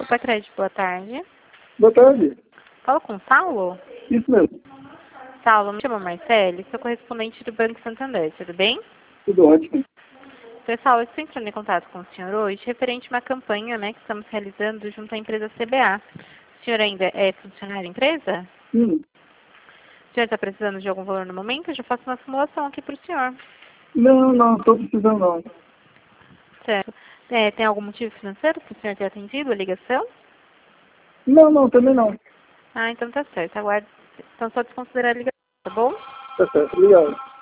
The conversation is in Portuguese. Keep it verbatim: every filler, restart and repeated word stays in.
Desculpa, Crédito, boa tarde. Boa tarde. Fala com o Saulo? Isso mesmo. Saulo, me chamo Marcele, sou correspondente do Banco Santander, tudo bem? Tudo ótimo. Pessoal, eu estou entrando em contato com o senhor hoje referente a uma campanha, né, que estamos realizando junto à empresa C B A. O senhor ainda é funcionário da empresa? Hum. O senhor está precisando de algum valor no momento? Eu já faço uma simulação aqui para o senhor. Não, não, estou precisando não. Certo. É, tem algum motivo financeiro para o senhor ter atendido a ligação? Não, não, também não. Ah, então tá certo. Aguarde. Então só desconsiderar a ligação, tá bom? Tá certo, obrigado.